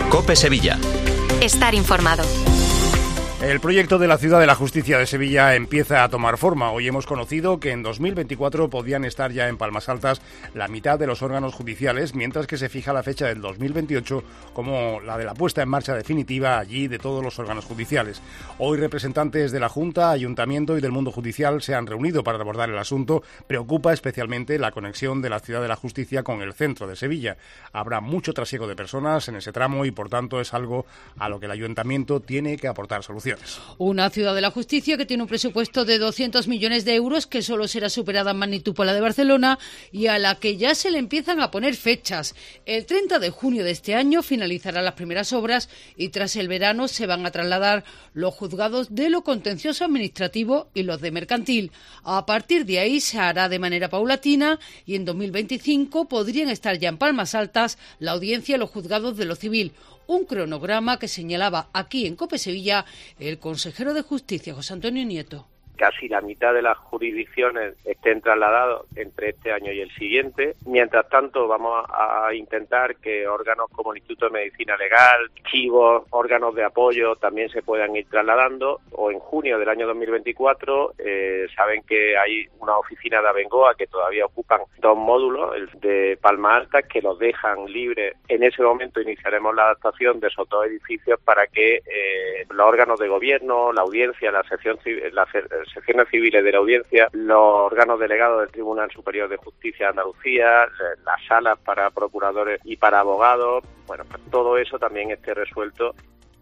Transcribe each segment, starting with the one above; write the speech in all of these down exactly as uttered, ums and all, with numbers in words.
COPE Sevilla. Estar informado. El proyecto de la Ciudad de la Justicia de Sevilla empieza a tomar forma. Hoy hemos conocido que en dos mil veinticuatro podían estar ya en Palmas Altas la mitad de los órganos judiciales, mientras que se fija la fecha del dos mil veintiocho como la de la puesta en marcha definitiva allí de todos los órganos judiciales. Hoy representantes de la Junta, Ayuntamiento y del mundo judicial se han reunido para abordar el asunto. Preocupa especialmente la conexión de la Ciudad de la Justicia con el centro de Sevilla. Habrá mucho trasiego de personas en ese tramo y, por tanto, es algo a lo que el Ayuntamiento tiene que aportar soluciones. Una Ciudad de la Justicia que tiene un presupuesto de doscientos millones de euros, que solo será superada en magnitud por la de Barcelona y a la que ya se le empiezan a poner fechas. El treinta de junio de este año finalizarán las primeras obras y tras el verano se van a trasladar los juzgados de lo contencioso administrativo y los de mercantil. A partir de ahí se hará de manera paulatina y en dos mil veinticinco podrían estar ya en Palmas Altas la audiencia y los juzgados de lo civil. Un cronograma que señalaba aquí en COPE Sevilla el consejero de Justicia, José Antonio Nieto. Casi la mitad de las jurisdicciones estén trasladados entre este año y el siguiente. Mientras tanto, vamos a intentar que órganos como el Instituto de Medicina Legal, archivos, órganos de apoyo también se puedan ir trasladando. O en junio del año dos mil veinticuatro, eh, saben que hay una oficina de Abengoa que todavía ocupan dos módulos, el de Palma Alta, que los dejan libres. En ese momento iniciaremos la adaptación de esos dos edificios para que eh, los órganos de gobierno, la audiencia, la sección civil, la secciones civiles de la audiencia, los órganos delegados del Tribunal Superior de Justicia de Andalucía, las salas para procuradores y para abogados, bueno, pues todo eso también esté resuelto.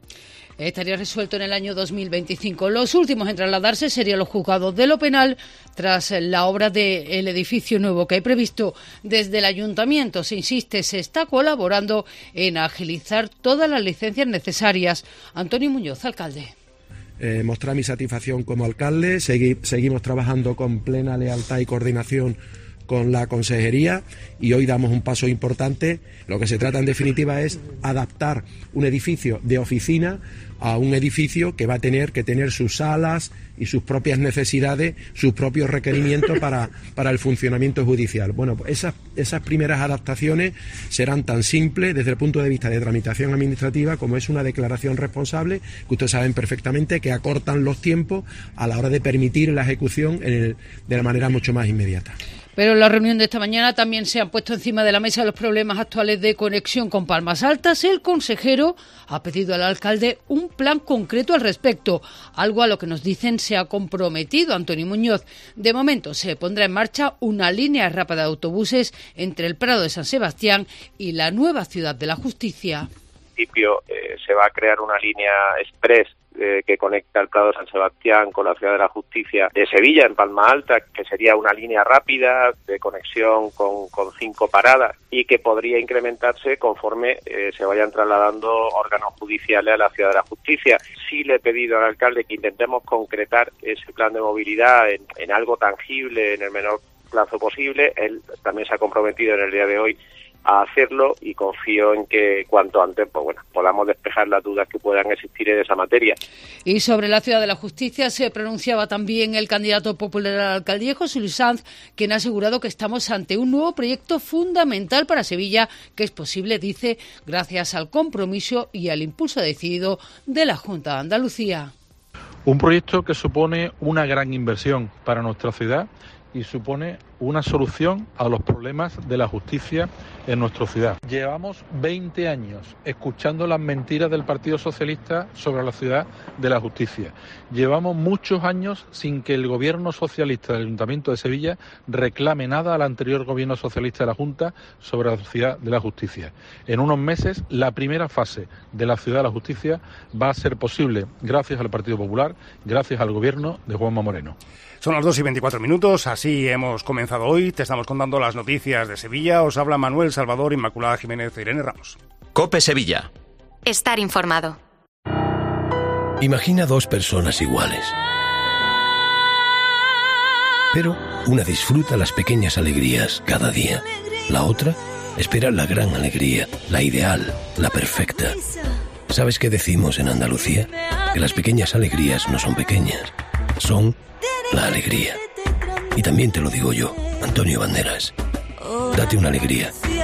Estaría resuelto en el año dos mil veinticinco. Los últimos en trasladarse serían los juzgados de lo penal tras la obra del edificio nuevo que hay previsto. Desde el Ayuntamiento se insiste, se está colaborando en agilizar todas las licencias necesarias. Antonio Muñoz, alcalde. Eh, mostrar mi satisfacción como alcalde, segui, seguimos trabajando con plena lealtad y coordinación con la consejería y hoy damos un paso importante. Lo que se trata en definitiva es adaptar un edificio de oficina a un edificio que va a tener que tener sus salas y sus propias necesidades, sus propios requerimientos para, para el funcionamiento judicial. Bueno, pues esas, esas primeras adaptaciones serán tan simples desde el punto de vista de tramitación administrativa como es una declaración responsable, que ustedes saben perfectamente que acortan los tiempos a la hora de permitir la ejecución en el, de la manera mucho más inmediata. Pero en la reunión de esta mañana también se han puesto encima de la mesa los problemas actuales de conexión con Palmas Altas. El consejero ha pedido al alcalde un plan concreto al respecto, algo a lo que nos dicen se ha comprometido Antonio Muñoz. De momento se pondrá en marcha una línea rápida de autobuses entre el Prado de San Sebastián y la nueva Ciudad de la Justicia. En principio eh, se va a crear una línea express Eh, que conecta el Prado de San Sebastián con la Ciudad de la Justicia de Sevilla, en Palma Alta, que sería una línea rápida de conexión con, con cinco paradas y que podría incrementarse conforme eh, se vayan trasladando órganos judiciales a la Ciudad de la Justicia. Sí le he pedido al alcalde que intentemos concretar ese plan de movilidad en, en algo tangible en el menor plazo posible. Él también se ha comprometido en el día de hoy a hacerlo y confío en que cuanto antes pues bueno, podamos despejar las dudas que puedan existir en esa materia. Y sobre la Ciudad de la Justicia se pronunciaba también el candidato popular a la alcaldía, José Luis Sanz, quien ha asegurado que estamos ante un nuevo proyecto fundamental para Sevilla, que es posible, dice, gracias al compromiso y al impulso decidido de la Junta de Andalucía. Un proyecto que supone una gran inversión para nuestra ciudad y supone una solución a los problemas de la justicia en nuestra ciudad. Llevamos veinte años escuchando las mentiras del Partido Socialista sobre la ciudad de la justicia. Llevamos muchos años sin que el gobierno socialista del Ayuntamiento de Sevilla reclame nada al anterior gobierno socialista de la Junta sobre la ciudad de la justicia. En unos meses, la primera fase de la ciudad de la justicia va a ser posible gracias al Partido Popular, gracias al gobierno de Juanma Moreno. Son las dos y veinticuatro minutos, así hemos comenzado hoy. Te estamos contando las noticias de Sevilla. Os habla Manuel Salvador, Inmaculada Jiménez e Irene Ramos. COPE Sevilla. Estar informado. Imagina dos personas iguales. Pero una disfruta las pequeñas alegrías cada día. La otra espera la gran alegría, la ideal, la perfecta. ¿Sabes qué decimos en Andalucía? Que las pequeñas alegrías no son pequeñas, son la alegría. Y también te lo digo yo, Antonio Banderas. Date una alegría.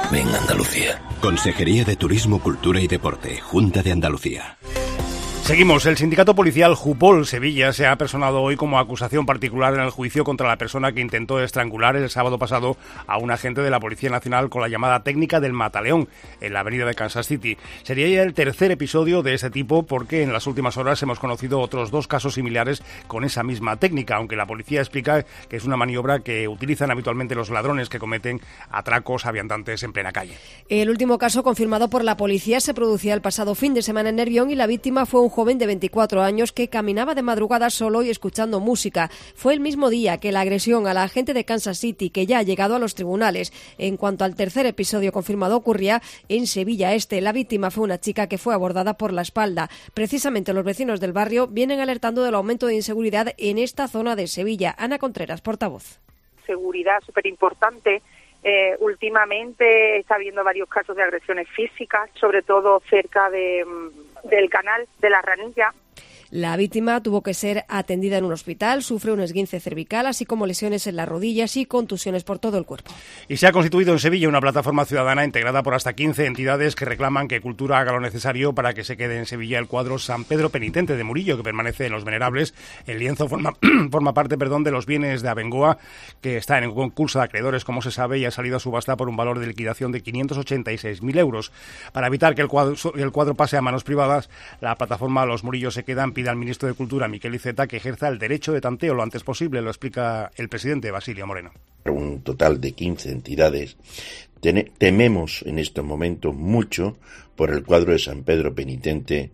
Ven Andalucía. Consejería de Turismo, Cultura y Deporte, Junta de Andalucía. Seguimos. El sindicato policial Jupol Sevilla se ha personado hoy como acusación particular en el juicio contra la persona que intentó estrangular el sábado pasado a un agente de la Policía Nacional con la llamada técnica del mataleón en la avenida de Kansas City. Sería ya el tercer episodio de ese tipo porque en las últimas horas hemos conocido otros dos casos similares con esa misma técnica, aunque la policía explica que es una maniobra que utilizan habitualmente los ladrones que cometen atracos a viandantes en plena calle. El último caso confirmado por la policía se producía el pasado fin de semana en Nervión y la víctima fue un joven de veinticuatro años que caminaba de madrugada solo y escuchando música. Fue el mismo día que la agresión a la agente de Kansas City, que ya ha llegado a los tribunales. En cuanto al tercer episodio confirmado, ocurría en Sevilla Este. La víctima fue una chica que fue abordada por la espalda. Precisamente los vecinos del barrio vienen alertando del aumento de inseguridad en esta zona de Sevilla. Ana Contreras, portavoz. Seguridad súper importante. Eh, últimamente está habiendo varios casos de agresiones físicas, sobre todo cerca de, del canal de la Ranilla. La víctima tuvo que ser atendida en un hospital, sufre un esguince cervical, así como lesiones en las rodillas y contusiones por todo el cuerpo. Y se ha constituido en Sevilla una plataforma ciudadana integrada por hasta quince entidades que reclaman que Cultura haga lo necesario para que se quede en Sevilla el cuadro San Pedro Penitente de Murillo, que permanece en Los Venerables. El lienzo forma, forma parte perdón, de los bienes de Abengoa, que está en un concurso de acreedores, como se sabe, y ha salido a subasta por un valor de liquidación de quinientos ochenta y seis mil euros. Para evitar que el cuadro, el cuadro pase a manos privadas, la plataforma Los Murillos se quedan pide al ministro de Cultura, Miquel Iceta, que ejerza el derecho de tanteo lo antes posible, lo explica el presidente Basilio Moreno. Un total de quince entidades. Tememos en estos momentos mucho por el cuadro de San Pedro Penitente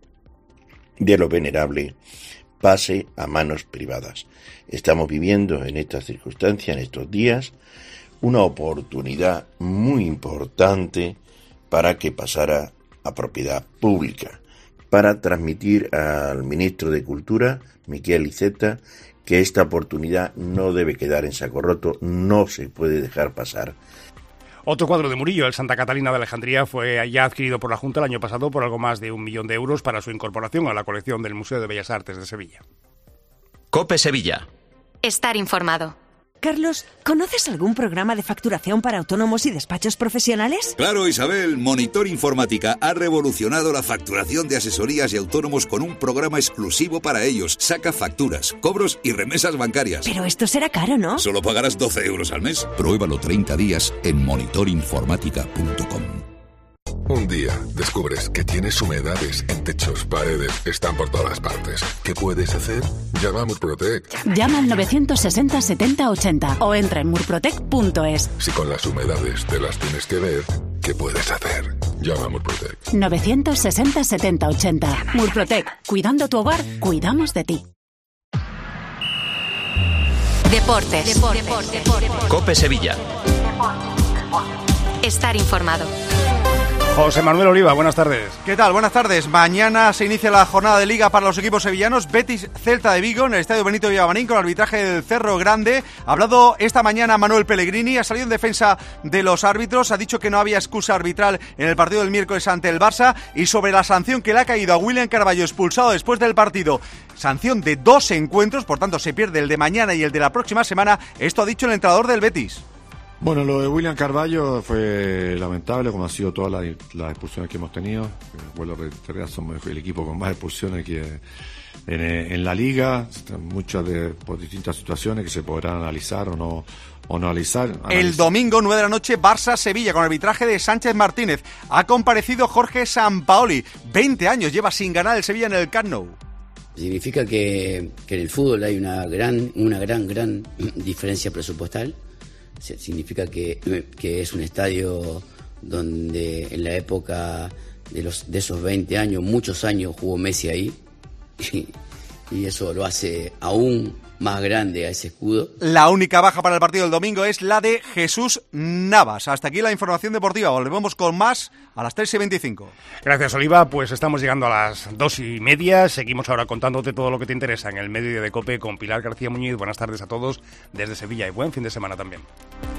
de Los Venerables pase a manos privadas. Estamos viviendo en estas circunstancias, en estos días, una oportunidad muy importante para que pasara a propiedad pública, para transmitir al ministro de Cultura, Miquel Iceta, que esta oportunidad no debe quedar en saco roto, no se puede dejar pasar. Otro cuadro de Murillo, el Santa Catalina de Alejandría, fue ya adquirido por la Junta el año pasado por algo más de un millón de euros para su incorporación a la colección del Museo de Bellas Artes de Sevilla. COPE Sevilla. Estar informado. Carlos, ¿conoces algún programa de facturación para autónomos y despachos profesionales? Claro, Isabel. Monitor Informática ha revolucionado la facturación de asesorías y autónomos con un programa exclusivo para ellos. Saca facturas, cobros y remesas bancarias. Pero esto será caro, ¿no? Solo pagarás doce euros al mes. Pruébalo treinta días en monitor informática punto com. Un día descubres que tienes humedades en techos, paredes, están por todas partes. ¿Qué puedes hacer? Llama a Murprotec. Llama al novecientos sesenta setenta ochenta o entra en murprotec punto es. Si con las humedades te las tienes que ver, ¿qué puedes hacer? Llama a Murprotec. novecientos sesenta setenta ochenta. Murprotec. Cuidando tu hogar, cuidamos de ti. Deportes. Deportes. Deportes. Deportes. COPE Sevilla. Estar informado. José Manuel Oliva, buenas tardes. ¿Qué tal? Buenas tardes. Mañana se inicia la jornada de Liga para los equipos sevillanos. Betis Celta de Vigo en el Estadio Benito Villamarín con arbitraje del Cerro Grande. Ha hablado esta mañana Manuel Pellegrini, ha salido en defensa de los árbitros, ha dicho que no había excusa arbitral en el partido del miércoles ante el Barça y sobre la sanción que le ha caído a William Carballo expulsado después del partido. Sanción de dos encuentros, por tanto se pierde el de mañana y el de la próxima semana. Esto ha dicho el entrenador del Betis. Bueno, lo de William Carballo fue lamentable, como ha sido todas las, las expulsiones que hemos tenido. Vuelvo a reiterar, somos el equipo con más expulsiones que en, en la liga, muchas de, por distintas situaciones que se podrán analizar o no, o no analizar. analizar. El domingo, nueve de la noche, Barça-Sevilla, con arbitraje de Sánchez Martínez. Ha comparecido Jorge Sampaoli. veinte años lleva sin ganar el Sevilla en el Camp Nou. Significa que, que en el fútbol hay una gran, una gran, gran diferencia presupuestal. Significa que, que es un estadio donde en la época de, los, de esos veinte años, muchos años jugó Messi ahí y, y eso lo hace aún más grande a ese escudo. La única baja para el partido del domingo es la de Jesús Navas. Hasta aquí la información deportiva. Volvemos con más a las tres y veinticinco. Gracias, Oliva. Pues estamos llegando a las dos y media. Seguimos ahora contándote todo lo que te interesa en el mediodía de COPE con Pilar García Muñiz. Buenas tardes a todos desde Sevilla y buen fin de semana también.